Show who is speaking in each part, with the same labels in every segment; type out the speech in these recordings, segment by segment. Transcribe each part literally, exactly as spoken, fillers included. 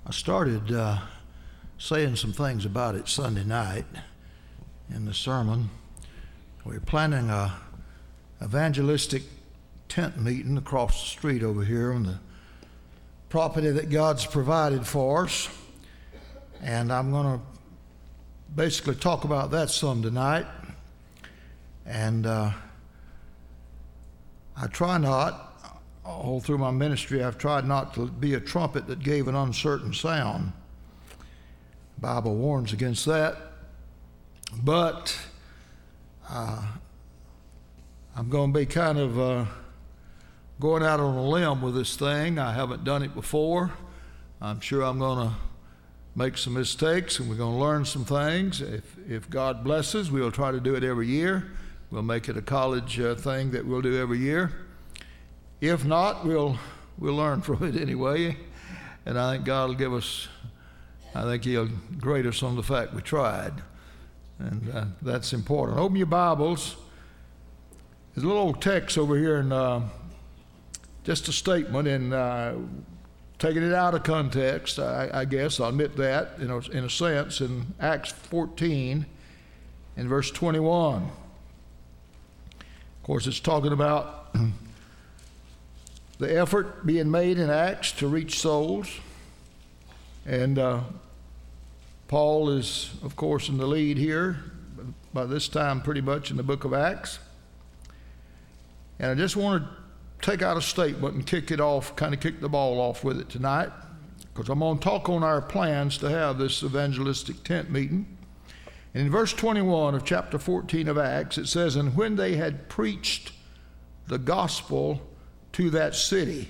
Speaker 1: I started uh, saying some things about it Sunday night in the sermon. We're planning a evangelistic tent meeting across the street over here on the property that God's provided for us. And I'm going to basically talk about that some tonight. And uh, I try not, all through my ministry, I've tried not to be a trumpet that gave an uncertain sound. The Bible warns against that. But uh, I'm going to be kind of uh, going out on a limb with this thing. I haven't done it before. I'm sure I'm going to make some mistakes, and we're going to learn some things. If, if God blesses, we'll try to do it every year. We'll make it a college uh, thing that we'll do every year. If not, we'll we'll learn from it anyway. And I think God will give us, I think He'll grade us on the fact we tried. And uh, that's important. Open your Bibles. There's a little old text over here, and uh, just a statement, and uh, taking it out of context, I, I guess, I'll admit that, you know, in a sense, in Acts fourteen, in verse twenty-one. Of course, it's talking about the effort being made in Acts to reach souls. And uh, Paul is, of course, in the lead here, by this time pretty much in the book of Acts. And I just want to take out a statement and kick it off, kind of kick the ball off with it tonight, because I'm going to talk on our plans to have this evangelistic tent meeting. And in verse twenty-one of chapter fourteen of Acts, it says, "And when they had preached the gospel to that city."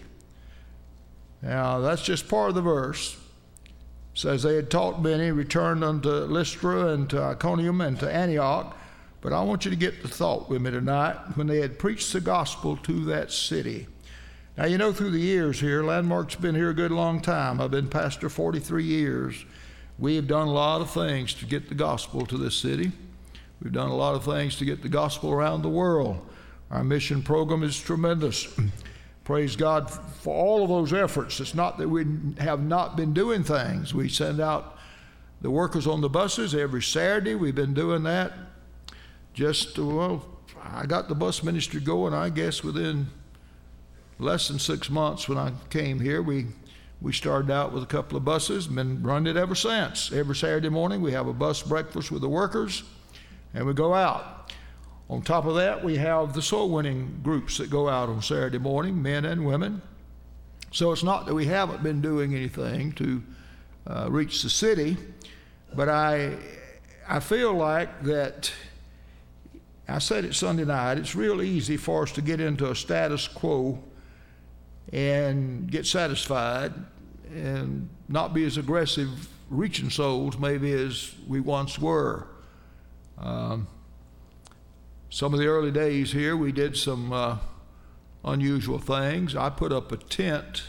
Speaker 1: Now, that's just part of the verse. It says, "They had taught many, returned unto Lystra and to Iconium and to Antioch." But I want you to get the thought with me tonight. When they had preached the gospel to that city. Now, you know, through the years here, Landmark's been here a good long time. I've been pastor forty-three years. We've done a lot of things to get the gospel to this city. We've done a lot of things to get the gospel around the world. Our mission program is tremendous. Praise God for all of those efforts. It's not that we have not been doing things. We send out the workers on the buses every Saturday. We've been doing that. Just, well, I got the bus ministry going, I guess, within less than six months when I came here. We we started out with a couple of buses and been running it ever since. Every Saturday morning we have a bus breakfast with the workers, and we go out. On top of that, we have the soul winning groups that go out on Saturday morning, men and women. So it's not that we haven't been doing anything to uh, reach the city, but I I feel like that. I said it Sunday night, it's real easy for us to get into a status quo and get satisfied and not be as aggressive reaching souls maybe as we once were. Um, some of the early days here, we did some uh, unusual things. I put up a tent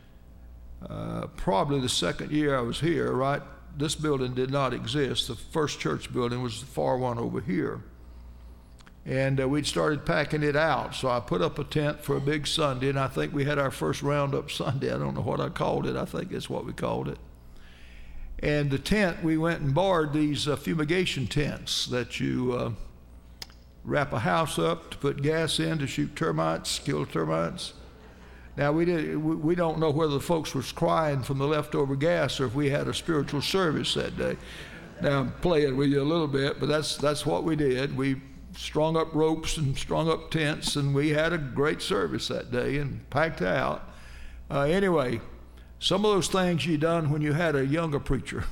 Speaker 1: uh, probably the second year I was here, right? This building did not exist. The first church building was the far one over here. And uh, we'd started packing it out. So I put up a tent for a big Sunday, and I think we had our first Roundup Sunday. I don't know what I called it. I think that's what we called it. And the tent, we went and borrowed these uh, fumigation tents that you uh, wrap a house up to put gas in to shoot termites, kill termites. Now, we, did, we, we don't know whether the folks was crying from the leftover gas or if we had a spiritual service that day. Now, I'm playing with you a little bit, but that's that's what we did. We strung up ropes and strung up tents, and we had a great service that day and packed out. Uh, anyway, some of those things you done when you had a younger preacher.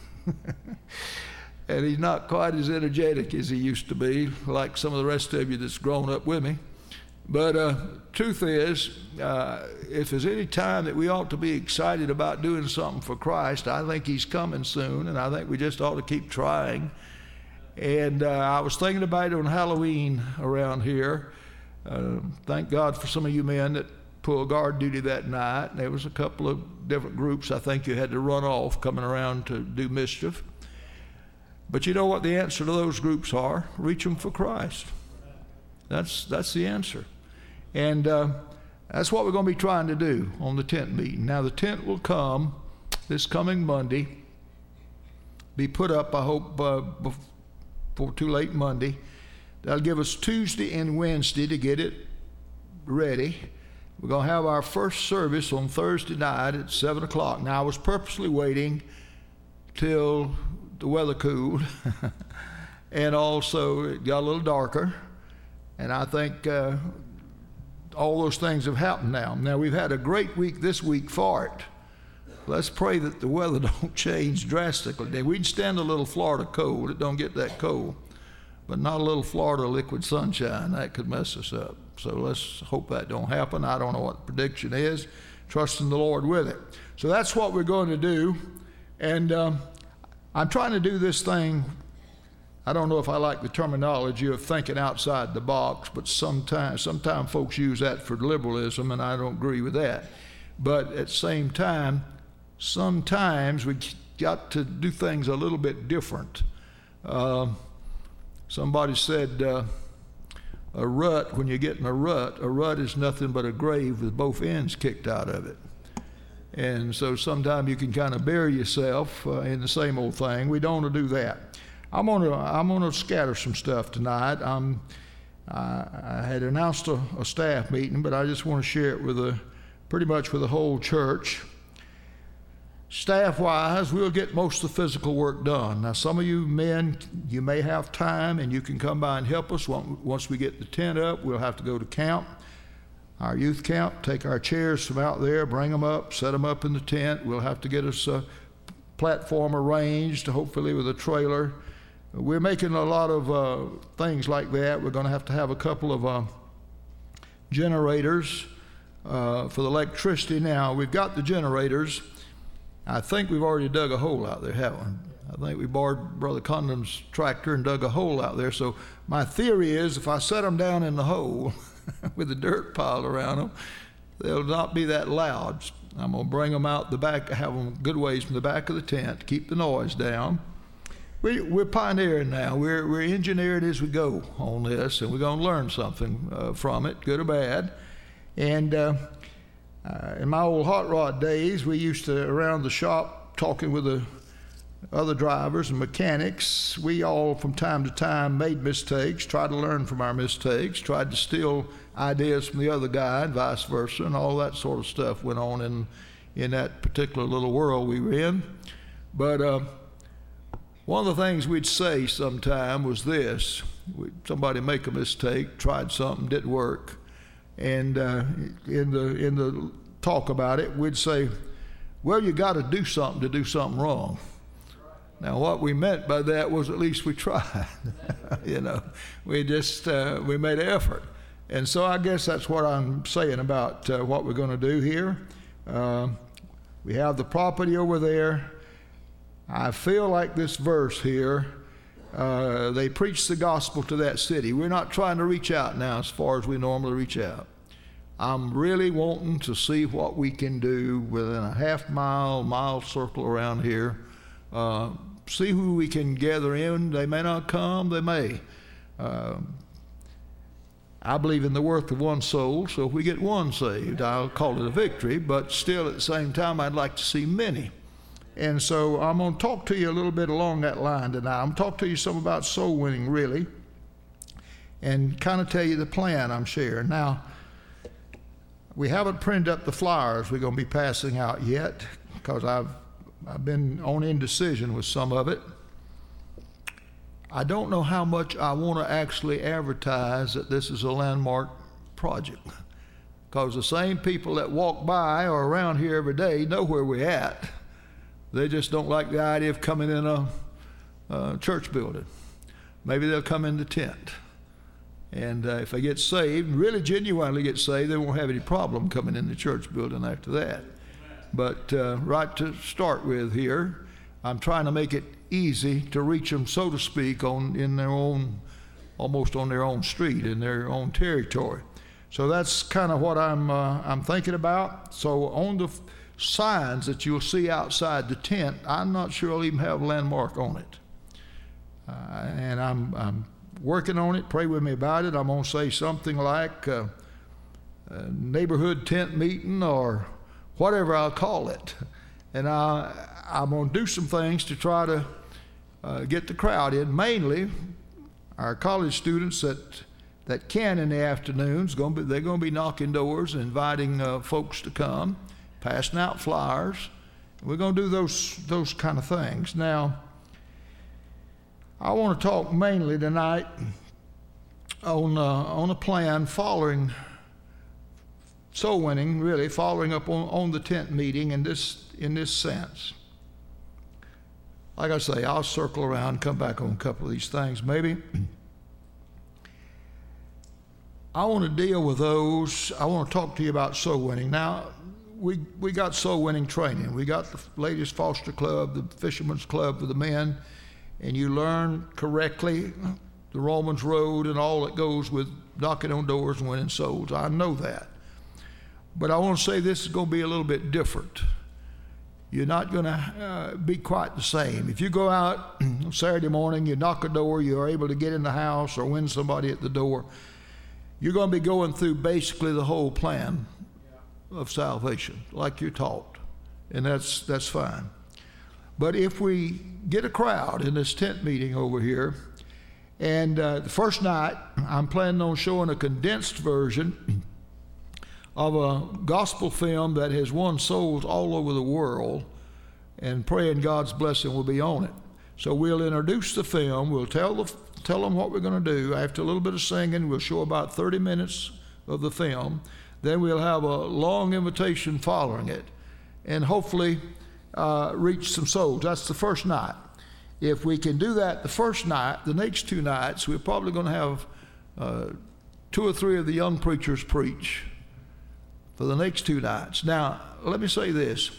Speaker 1: And he's not quite as energetic as he used to be, like some of the rest of you that's grown up with me. But uh, truth is, uh, if there's any time that we ought to be excited about doing something for Christ, I think He's coming soon, and I think we just ought to keep trying. And uh, I was thinking about it on Halloween around here. Uh, thank God for some of you men that pulled guard duty that night. There was a couple of different groups I think you had to run off coming around to do mischief. But you know what the answer to those groups are? Reach them for Christ. That's that's the answer. And uh, that's what we're going to be trying to do on the tent meeting. Now, the tent will come this coming Monday, be put up, I hope, uh, before too late Monday. That'll give us Tuesday and Wednesday to get it ready. We're going to have our first service on Thursday night at seven o'clock. Now, I was purposely waiting till the weather cooled, and also it got a little darker, and I think uh, all those things have happened now. Now, we've had a great week this week for it. Let's pray that the weather don't change drastically. We can stand a little Florida cold. It don't get that cold, but not a little Florida liquid sunshine. That could mess us up. So let's hope that don't happen. I don't know what the prediction is. Trusting the Lord with it. So that's what we're going to do. And um, I'm trying to do this thing. I don't know if I like the terminology of thinking outside the box, but sometimes sometimes folks use that for liberalism, and I don't agree with that. But at the same time, sometimes we got to do things a little bit different. Uh, somebody said, uh, a rut, when you get in a rut, a rut is nothing but a grave with both ends kicked out of it. And so sometimes you can kind of bury yourself uh, in the same old thing. We don't want to do that. I'm going to I'm going to scatter some stuff tonight. I'm, I, I had announced a, a staff meeting, but I just want to share it with a, pretty much with the whole church. Staff-wise, we'll get most of the physical work done. Now, some of you men, you may have time, and you can come by and help us. Once we get the tent up, we'll have to go to camp, our youth camp, take our chairs from out there, bring them up, set them up in the tent. We'll have to get us a platform arranged, hopefully with a trailer. We're making a lot of uh, things like that. We're going to have to have a couple of uh, generators uh, for the electricity. Now, we've got the generators. I think we've already dug a hole out there, haven't we? I think we borrowed Brother Condon's tractor and dug a hole out there. So my theory is if I set them down in the hole with the dirt piled around them, they'll not be that loud. I'm going to bring them out the back, have them good ways from the back of the tent to keep the noise down. We, we're pioneering now. We're, we're engineering as we go on this, and we're going to learn something uh, from it, good or bad. And uh, Uh, in my old hot rod days, we used to, around the shop, talking with the other drivers and mechanics, we all from time to time made mistakes, tried to learn from our mistakes, tried to steal ideas from the other guy and vice versa, and all that sort of stuff went on in, in that particular little world we were in. But uh, one of the things we'd say sometime was this. We'd, somebody make a mistake, tried something, didn't work. And uh, in the in the talk about it, we'd say, well, you got to do something to do something wrong. Now, what we meant by that was at least we tried. You know, we just, uh, we made an effort. And so I guess that's what I'm saying about uh, what we're going to do here. Uh, we have the property over there. I feel like this verse here, Uh, they preach the gospel to that city. We're not trying to reach out now as far as we normally reach out. I'm really wanting to see what we can do within a half mile, mile circle around here. Uh, see who we can gather in. They may not come, they may. Uh, I believe in the worth of one soul, so if we get one saved, I'll call it a victory, but still at the same time, I'd like to see many. And so I'm going to talk to you a little bit along that line tonight. I'm going to talk to you some about soul winning, really, and kind of tell you the plan I'm sharing. Now, we haven't printed up the flyers we're going to be passing out yet because I've, I've been on indecision with some of it. I don't know how much I want to actually advertise that this is a landmark project because the same people that walk by or around here every day know where we're at. They just don't like the idea of coming in a, a church building. Maybe they'll come in the tent. And uh, if they get saved, really genuinely get saved, they won't have any problem coming in the church building after that. But uh, right to start with here, I'm trying to make it easy to reach them, so to speak, on in their own, almost on their own street, in their own territory. So that's kind of what I'm uh, I'm thinking about. So on the signs that you'll see outside the tent, I'm not sure I'll even have a landmark on it. Uh, and I'm, I'm working on it. Pray with me about it. I'm going to say something like uh, a neighborhood tent meeting or whatever I'll call it. And I, I'm going to do some things to try to uh, get the crowd in. Mainly, our college students that that can in the afternoons, going to be, they're going to be knocking doors, inviting uh, folks to come, passing out flyers. We're going to do those those kind of things. Now, I want to talk mainly tonight on uh, on a plan following soul winning, really following up on, on the tent meeting in this in this sense. Like I say, I'll circle around, come back on a couple of these things, maybe. I want to deal with those. I want to talk to you about soul winning. Now, we we got soul winning training. We got the Ladies Foster Club, the Fisherman's Club for the men, and you learn correctly the Romans Road and all that goes with knocking on doors and winning souls. I know that. But I want to say this is going to be a little bit different. You're not going to uh, be quite the same. If you go out on Saturday morning, you knock a door, you're able to get in the house or win somebody at the door, you're going to be going through basically the whole plan of salvation, like you're taught, and that's that's fine. But if we get a crowd in this tent meeting over here, and uh, the first night I'm planning on showing a condensed version of a gospel film that has won souls all over the world, and praying God's blessing will be on it. So we'll introduce the film, we'll tell the tell them what we're going to do. After a little bit of singing, we'll show about thirty minutes of the film. Then we'll have a long invitation following it, and hopefully uh, reach some souls. That's the first night. If we can do that the first night, the next two nights, we're probably going to have uh, two or three of the young preachers preach for the next two nights. Now, let me say this.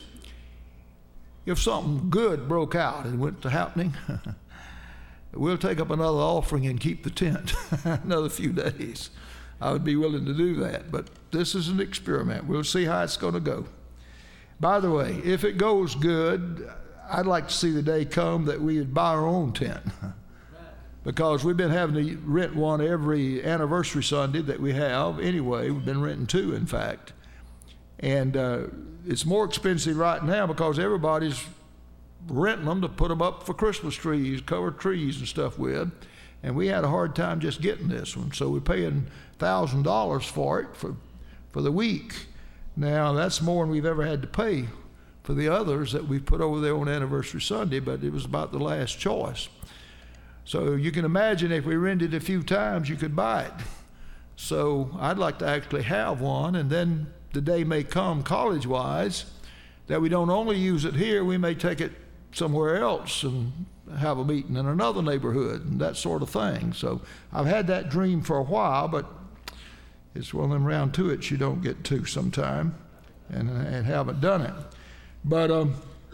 Speaker 1: If something good broke out and went to happening, we'll take up another offering and keep the tent another few days. I would be willing to do that, but this is an experiment. We'll see how it's going to go. By the way, if it goes good, I'd like to see the day come that we would buy our own tent, because we've been having to rent one every anniversary Sunday that we have. Anyway, we've been renting two, in fact. And uh, it's more expensive right now because everybody's renting them to put them up for Christmas trees, cover trees and stuff with. And we had a hard time just getting this one. So we're paying one thousand dollars for it for, for the week. Now, that's more than we've ever had to pay for the others that we put over there on Anniversary Sunday, but it was about the last choice. So you can imagine if we rented a few times, you could buy it. So I'd like to actually have one, and then the day may come college-wise that we don't only use it here, we may take it somewhere else and have a meeting in another neighborhood and that sort of thing. So I've had that dream for a while, but it's one of them round to it you don't get to sometime, and, and haven't done it. But um,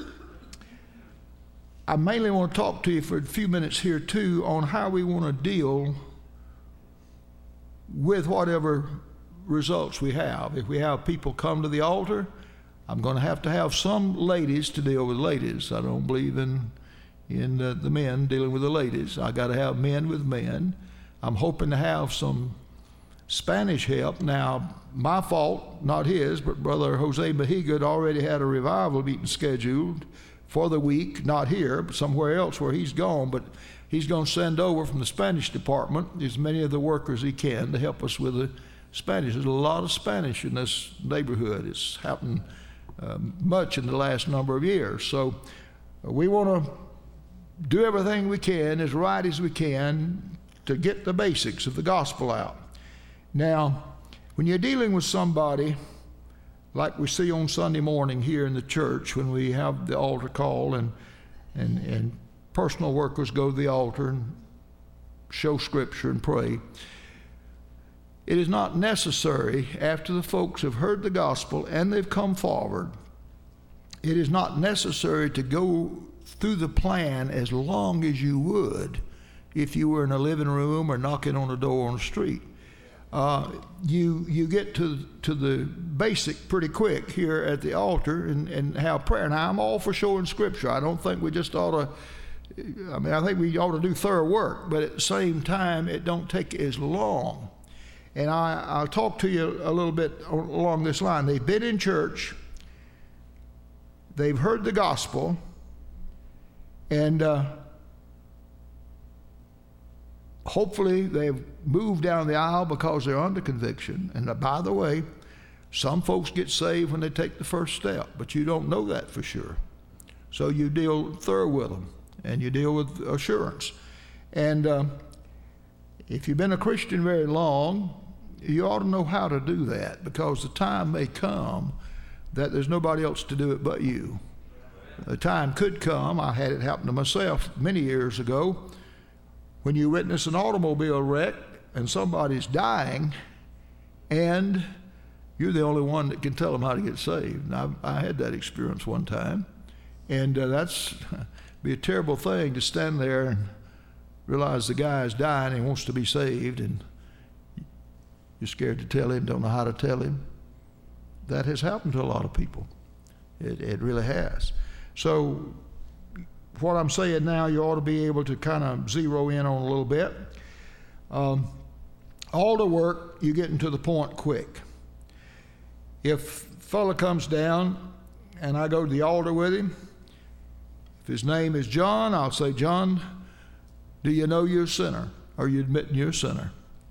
Speaker 1: I mainly want to talk to you for a few minutes here too on how we want to deal with whatever results we have. If we have people come to the altar, I'm going to have to have some ladies to deal with ladies. I don't believe in in uh, the men dealing with the ladies. I got to have men with men. I'm hoping to have some Spanish help. Now, my fault, not his, but Brother Jose Mejiga had already had a revival meeting scheduled for the week, not here, but somewhere else where he's gone. But he's going to send over from the Spanish department as many of the workers he can to help us with the Spanish. There's a lot of Spanish in this neighborhood. It's happened uh, much in the last number of years. So uh, we want to do everything we can, as right as we can, to get the basics of the gospel out. Now, when you're dealing with somebody like we see on Sunday morning here in the church when we have the altar call and and, and personal workers go to the altar and show scripture and pray, it is not necessary, after the folks have heard the gospel and they've come forward, it is not necessary to go through the plan as long as you would if you were in a living room or knocking on a door on the street. Uh, you you get to to the basic pretty quick here at the altar and, and have prayer. Now, I'm all for showing scripture. I don't think we just ought to, I mean, I think we ought to do thorough work, but at the same time, it don't take as long. And I, I'll talk to you a little bit along this line. They've been in church, they've heard the gospel, and uh, hopefully they've moved down the aisle because they're under conviction. And uh, by the way, some folks get saved when they take the first step, but you don't know that for sure. So you deal thorough with them, and you deal with assurance. And uh, if you've been a Christian very long, you ought to know how to do that, because the time may come that there's nobody else to do it but you. The time could come, I had it happen to myself many years ago, when you witness an automobile wreck and somebody's dying, and you're the only one that can tell them how to get saved. And I, I had that experience one time, and uh, that's be a terrible thing to stand there and realize the guy is dying and he wants to be saved, and you're scared to tell him, don't know how to tell him. That has happened to a lot of people. It, it really has. So what I'm saying now, you ought to be able to kind of zero in on a little bit. Um, altar work, you getting to the point quick. If a fella comes down and I go to the altar with him, if his name is John, I'll say, John, do you know you're a sinner? Are you admitting you're a sinner?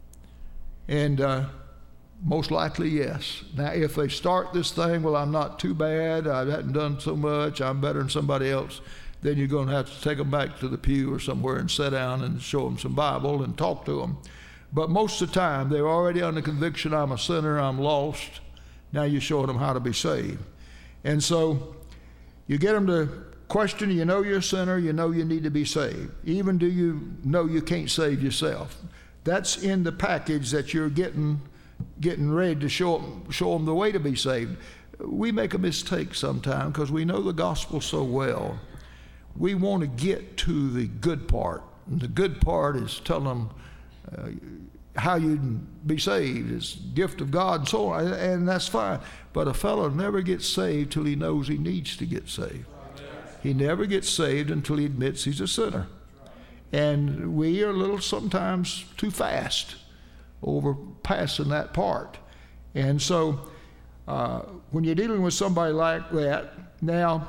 Speaker 1: And uh, most likely, yes. Now, if they start this thing, well, I'm not too bad, I haven't done so much, I'm better than somebody else, then you're going to have to take them back to the pew or somewhere and sit down and show them some Bible and talk to them. But most of the time, they're already under conviction, I'm a sinner, I'm lost. Now you're showing them how to be saved. And so you get them to question, you know you're a sinner, you know you need to be saved. Even do you know you can't save yourself? That's in the package that you're getting getting ready to show them, show them the way to be saved. We make a mistake sometimes because we know the gospel so well. We want to get to the good part. And the good part is telling them uh, how you can be saved. It's a gift of God and so on, and that's fine. But a fellow never gets saved till he knows he needs to get saved. He never gets saved until he admits he's a sinner. And we are a little sometimes too fast over passing that part. And so uh, when you're dealing with somebody like that, now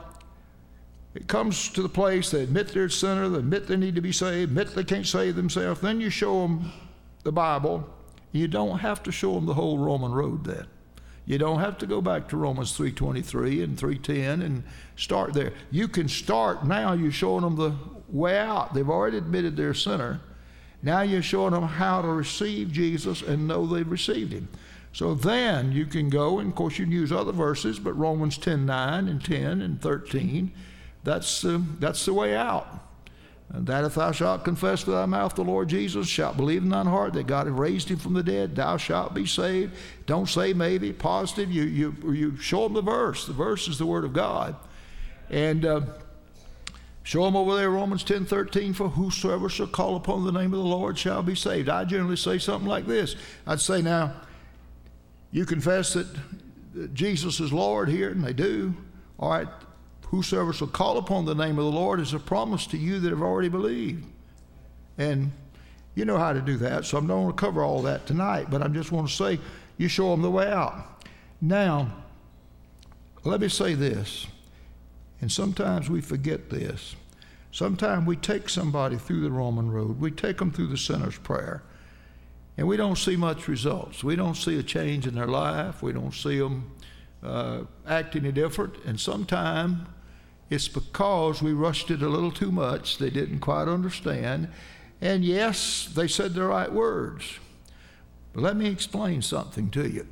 Speaker 1: it comes to the place they admit they're a sinner, they admit they need to be saved, admit they can't save themselves, then you show them the Bible. You don't have to show them the whole Roman road then. You don't have to go back to Romans three twenty-three and three ten and start there. You can start now, you're showing them the way out. They've already admitted they're a sinner. Now you're showing them how to receive Jesus and know they've received him. So then you can go, and of course you can use other verses, but Romans ten nine and ten and thirteen, that's, uh, that's the way out. And that if thou shalt confess with thy mouth the Lord Jesus, shalt believe in thine heart that God hath raised him from the dead, thou shalt be saved. Don't say maybe, positive. You, you, you show them the verse. The verse is the word of God. And uh, show them over there, Romans ten thirteen, for whosoever shall call upon the name of the Lord shall be saved. I generally say something like this. I'd say, now, you confess that Jesus is Lord here, and they do. All right. Whosoever shall call upon the name of the Lord is a promise to you that have already believed. And you know how to do that, so I don't want to cover all that tonight, but I just want to say you show them the way out. Now, let me say this, and sometimes we forget this. Sometimes we take somebody through the Roman road, we take them through the sinner's prayer, and we don't see much results. We don't see a change in their life. We don't see them uh, act any different, and sometimes it's because we rushed it a little too much. They didn't quite understand. And yes, they said the right words. But let me explain something to you.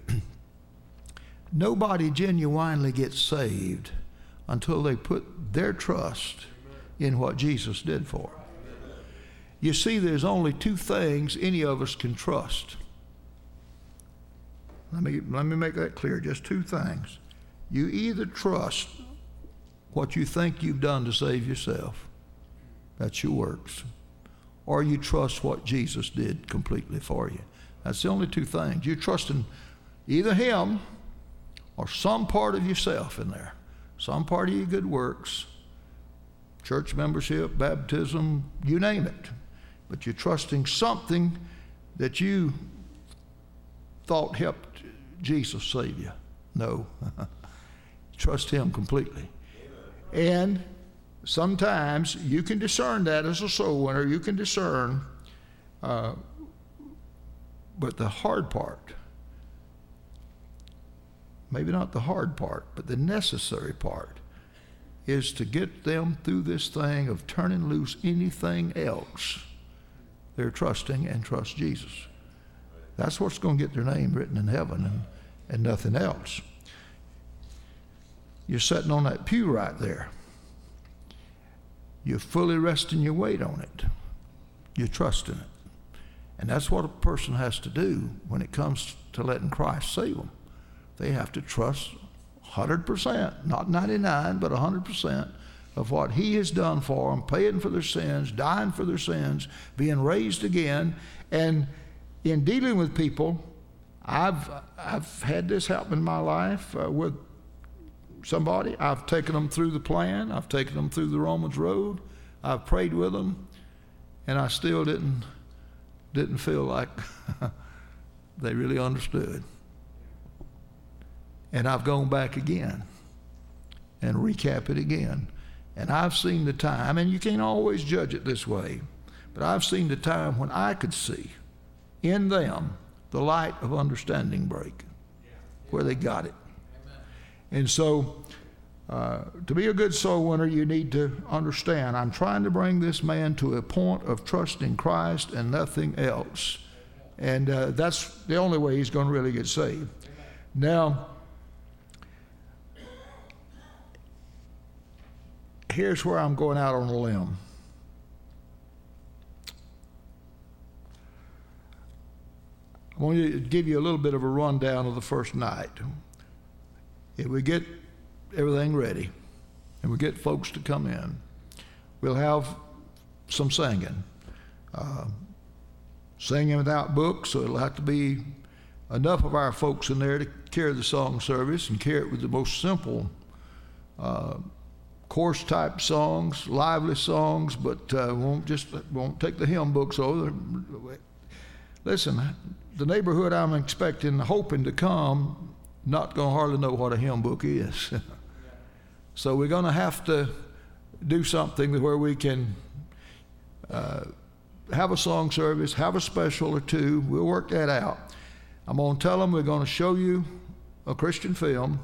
Speaker 1: Nobody genuinely gets saved until they put their trust in what Jesus did for them. You see, there's only two things any of us can trust. Let me, let me make that clear, just two things. You either trust what you think you've done to save yourself, that's your works, or you trust what Jesus did completely for you. That's the only two things. You're trusting either him or some part of yourself in there, some part of your good works, church membership, baptism, you name it. But you're trusting something that you thought helped Jesus save you. No. Trust him completely. And sometimes you can discern that as a soul winner. You can discern. Uh, but the hard part, maybe not the hard part, but the necessary part, is to get them through this thing of turning loose anything else they're trusting and trust Jesus. That's what's going to get their name written in heaven, and, and nothing else. You're sitting on that pew right there. You're fully resting your weight on it. You're trusting it. And that's what a person has to do when it comes to letting Christ save them. They have to trust one hundred percent, not ninety-nine, but one hundred percent of what he has done for them, paying for their sins, dying for their sins, being raised again. And in dealing with people, I've I've had this happen in my life uh, with somebody. I've taken them through the plan. I've taken them through the Romans road. I've prayed with them, and I still didn't didn't feel like they really understood. And I've gone back again and recap it again. And I've seen the time, and you can't always judge it this way, but I've seen the time when I could see in them the light of understanding break, where they got it. And so uh, to be a good soul winner, you need to understand, I'm trying to bring this man to a point of trusting Christ and nothing else. And uh, that's the only way he's going to really get saved. Now, here's where I'm going out on a limb. I want to give you a little bit of a rundown of the first night. If we get everything ready and we get folks to come in, we'll have some singing. Uh, singing without books, so it'll have to be enough of our folks in there to carry the song service and carry it with the most simple uh, course type songs, lively songs, but uh, won't just won't take the hymn books over. Listen, the neighborhood I'm expecting, hoping to come, not going to hardly know what a hymn book is. So we're going to have to do something where we can uh, have a song service, have a special or two. We'll work that out. I'm going to tell them we're going to show you a Christian film,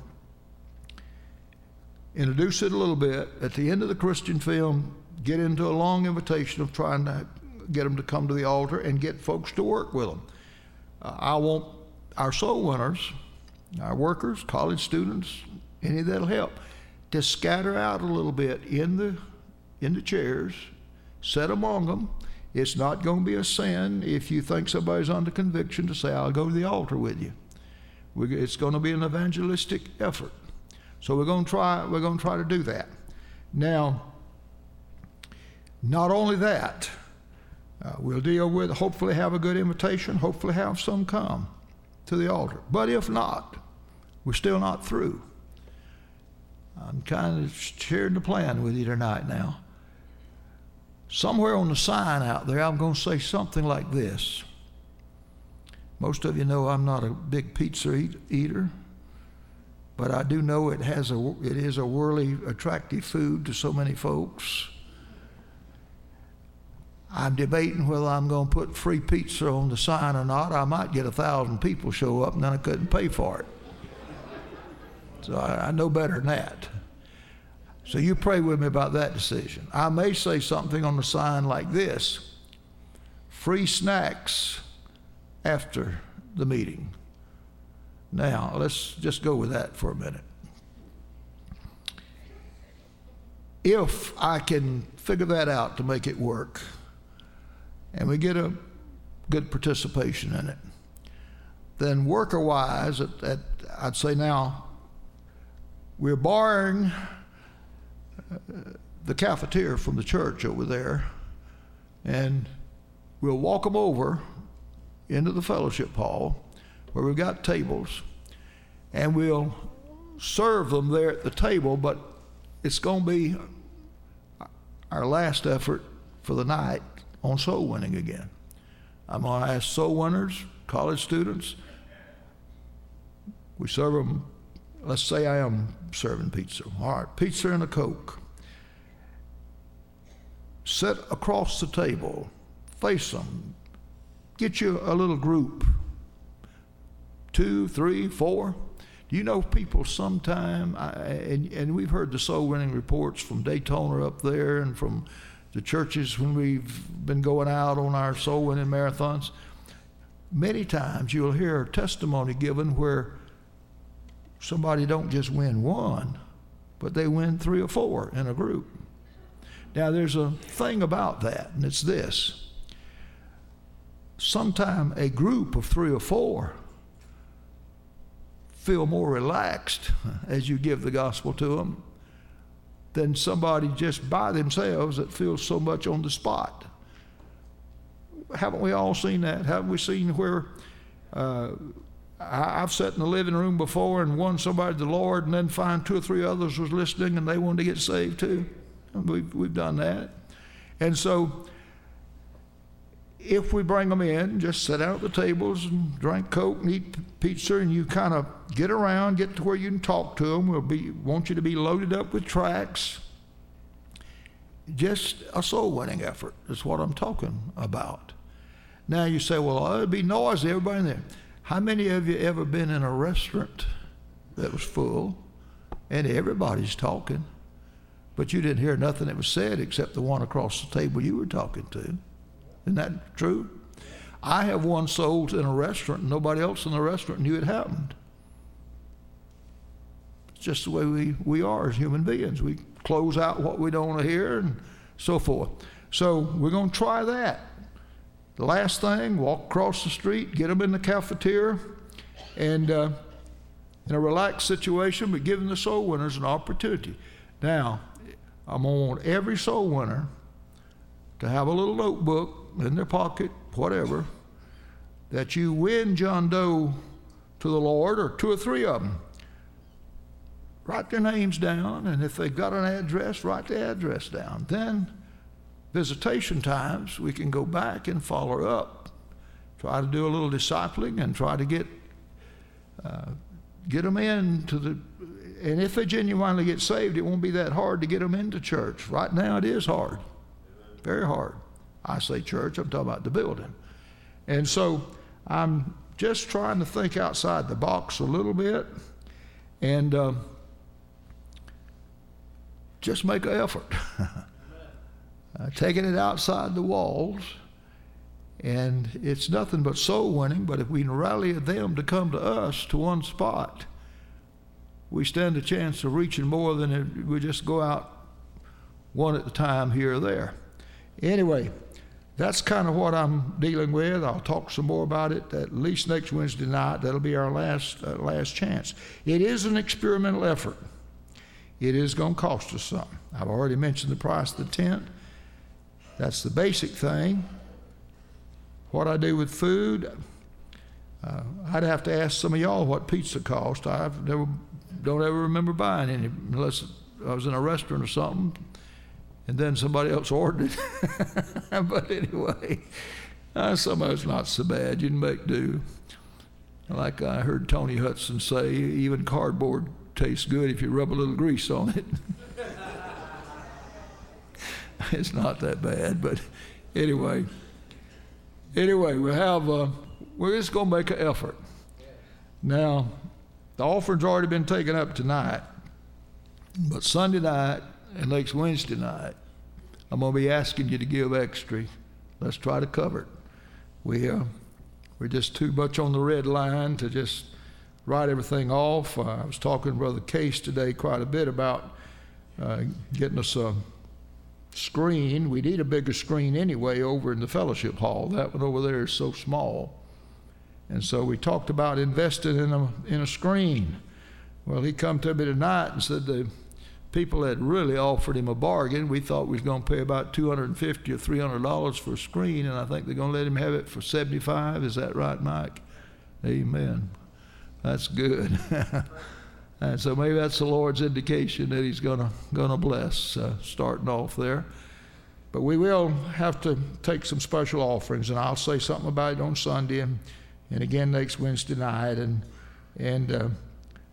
Speaker 1: introduce it a little bit. At the end of the Christian film, get into a long invitation of trying to get them to come to the altar and get folks to work with them. Uh, I want our soul winners, our workers, college students, any that'll help, to scatter out a little bit in the in the chairs, sit among them. It's not going to be a sin if you think somebody's under conviction to say, I'll go to the altar with you. We're, it's going to be an evangelistic effort. So we're going to try, we're going to try to do that. Now, not only that, uh, we'll deal with, hopefully have a good invitation, hopefully have some come to the altar. But if not, we're still not through. I'm kind of sharing the plan with you tonight now. Somewhere on the sign out there, I'm going to say something like this. Most of you know I'm not a big pizza eat, eater, but I do know it has a it is a worldly attractive food to so many folks. I'm debating whether I'm going to put free pizza on the sign or not. I might get a thousand people show up and then I couldn't pay for it. So I, I know better than that. So you pray with me about that decision. I may say something on the sign like this: free snacks after the meeting. Now, let's just go with that for a minute. If I can figure that out to make it work, and we get a good participation in it, then worker-wise, at, at, I'd say now, we're borrowing the cafeteria from the church over there, and we'll walk them over into the fellowship hall where we've got tables, and we'll serve them there at the table, but it's going to be our last effort for the night on soul winning again. I'm going to ask soul winners, college students, we serve them let's say I am serving pizza. All right, pizza and a Coke. Sit across the table, face them. Get you a little group, two, three, four. Do you know people sometime, I, and, and we've heard the soul winning reports from Daytona up there and from the churches when we've been going out on our soul winning marathons. Many times you'll hear a testimony given where somebody don't just win one, but they win three or four in a group. Now there's a thing about that, and it's this. Sometime a group of three or four feel more relaxed as you give the gospel to them than somebody just by themselves that feels so much on the spot. Haven't we all seen that? Haven't we seen where uh, I, I've sat in the living room before and won somebody to the Lord and then find two or three others was listening and they wanted to get saved too? We've, we've done that. And so if we bring them in, just sit out at the tables and drink Coke and eat pizza, and you kind of get around, get to where you can talk to them. We'll be, want you to be loaded up with tracts. Just a soul winning effort is what I'm talking about. Now you say, well, it'd be noisy, everybody in there. How many of you ever been in a restaurant that was full and everybody's talking, but you didn't hear nothing that was said except the one across the table you were talking to? Isn't that true? I have won souls in a restaurant and nobody else in the restaurant knew it happened. It's just the way we, we are as human beings. We close out what we don't want to hear and so forth. So we're going to try that. The last thing, walk across the street, get them in the cafeteria, and uh, in a relaxed situation, but giving the soul winners an opportunity. Now, I'm going to want every soul winner to have a little notebook in their pocket, whatever, that you win John Doe to the Lord, or two or three of them. Write their names down, and if they've got an address, write the address down. Then, visitation times, we can go back and follow up, try to do a little discipling, and try to get uh, get them into the. And if they genuinely get saved, it won't be that hard to get them into church. Right now, it is hard, very hard. I say church, I'm talking about the building. And so I'm just trying to think outside the box a little bit and uh, just make an effort. uh, taking it outside the walls, and it's nothing but soul winning, but if we can rally them to come to us to one spot, we stand a chance of reaching more than if we just go out one at a time here or there. Anyway, that's kind of what I'm dealing with. I'll talk some more about it at least next Wednesday night. That'll be our last uh, last chance. It is an experimental effort. It is going to cost us something. I've already mentioned the price of the tent. That's the basic thing. What I do with food, uh, I'd have to ask some of y'all what pizza cost. I never don't ever remember buying any unless I was in a restaurant or something. And then somebody else ordered it. But anyway, uh, some of it's not so bad. You can make do. Like I heard Tony Hudson say, even cardboard tastes good if you rub a little grease on it. It's not that bad, but anyway. Anyway, we have, uh, we're just going to make an effort. Now, the offering's already been taken up tonight, but Sunday night and next Wednesday night, I'm going to be asking you to give extra. Let's try to cover it. We, uh, we're just too much on the red line to just write everything off. Uh, I was talking to Brother Case today quite a bit about uh, getting us a screen. We need a bigger screen anyway over in the fellowship hall. That one over there is so small. And so we talked about investing in a, in a screen. Well, he come to me tonight and said the people had really offered him a bargain. We thought we was going to pay about two hundred fifty dollars or three hundred dollars for a screen, and I think they're going to let him have it for seventy-five dollars. Is that right, Mike? Amen. That's good. And so maybe that's the Lord's indication that he's going to going to bless, uh, starting off there. But we will have to take some special offerings, and I'll say something about it on Sunday and, and again next Wednesday night. And, and uh,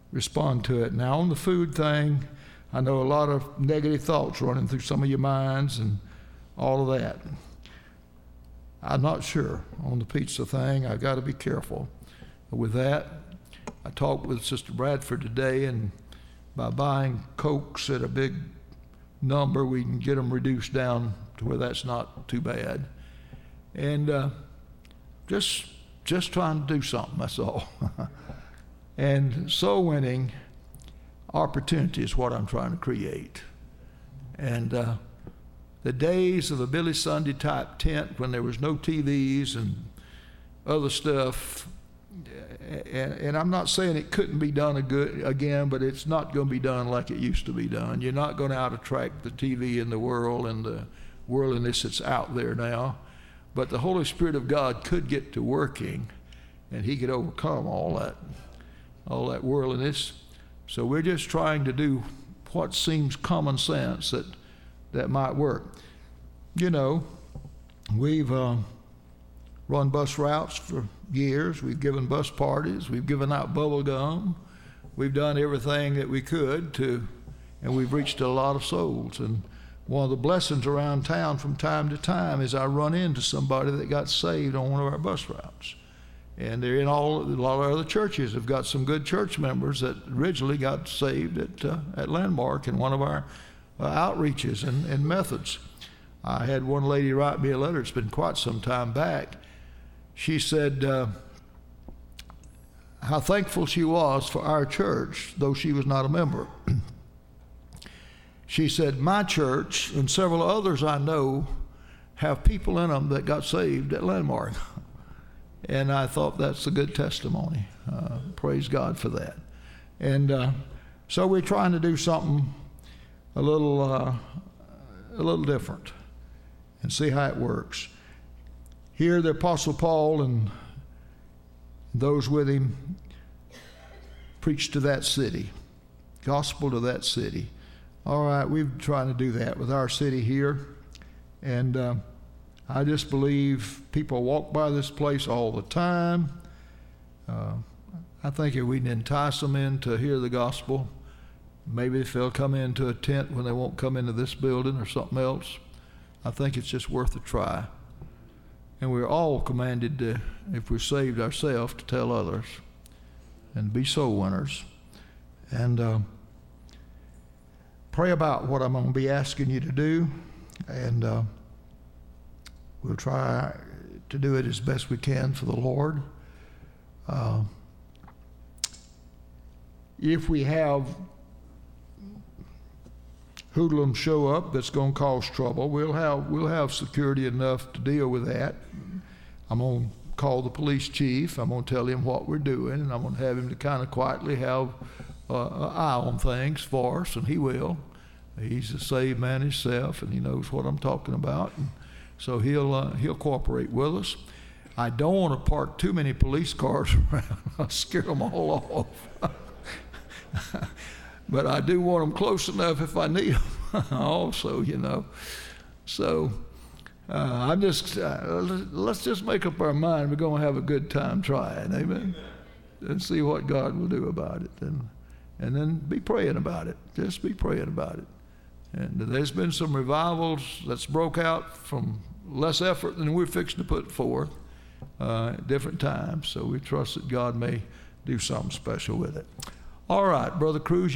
Speaker 1: respond to it. Now, on the food thing, I know a lot of negative thoughts running through some of your minds and all of that. I'm not sure on the pizza thing. I've got to be careful with that. I talked with Sister Bradford today, and by buying Cokes at a big number, we can get them reduced down to where that's not too bad. And uh, just just trying to do something, that's all. And soul winning opportunity is what I'm trying to create. And uh, the days of a Billy Sunday type tent when there was no T Vs and other stuff, and, and I'm not saying it couldn't be done a good, again, but it's not going to be done like it used to be done. You're not going to out-attract the T V in the world and the worldliness that's out there now. But the Holy Spirit of God could get to working, and he could overcome all that, all that worldliness. So we're just trying to do what seems common sense that that might work. You know, we've uh, run bus routes for years. We've given bus parties. We've given out bubble gum. We've done everything that we could to, and we've reached a lot of souls. And one of the blessings around town from time to time is I run into somebody that got saved on one of our bus routes. And they're in all, a lot of other churches have got some good church members that originally got saved at uh, at Landmark in one of our uh, outreaches and, and methods. I had one lady write me a letter, it's been quite some time back. She said uh, how thankful she was for our church, though she was not a member. She said, my church and several others I know have people in them that got saved at Landmark. And I thought that's a good testimony. Uh, praise God for that. And uh, so we're trying to do something a little, uh, a little different and see how it works. Here, the Apostle Paul and those with him preached to that city, gospel to that city. All right, we're trying to do that with our city here. And uh, I just believe people walk by this place all the time. Uh, I think if we can entice them in to hear the gospel, maybe if they'll come into a tent when they won't come into this building or something else, I think it's just worth a try. And we're all commanded to, if we're saved ourselves, to tell others and be soul winners. And uh, pray about what I'm going to be asking you to do, and uh, we'll try to do it as best we can for the Lord. Uh, if we have hoodlums show up that's going to cause trouble, we'll have we'll have security enough to deal with that. I'm going to call the police chief. I'm going to tell him what we're doing, and I'm going to have him to kind of quietly have uh, an eye on things for us, and he will. He's a saved man himself, and he knows what I'm talking about. And so he'll uh, he'll cooperate with us. I don't want to park too many police cars around. I'll scare them all off. But I do want them close enough if I need them also, you know. So uh, I'm just, uh, let's just make up our mind. We're going to have a good time trying, amen? And see what God will do about it. And, and then be praying about it. Just be praying about it. And there's been some revivals that's broke out from less effort than we're fixing to put forth uh, at different times. So we trust that God may do something special with it. All right, Brother Cruz.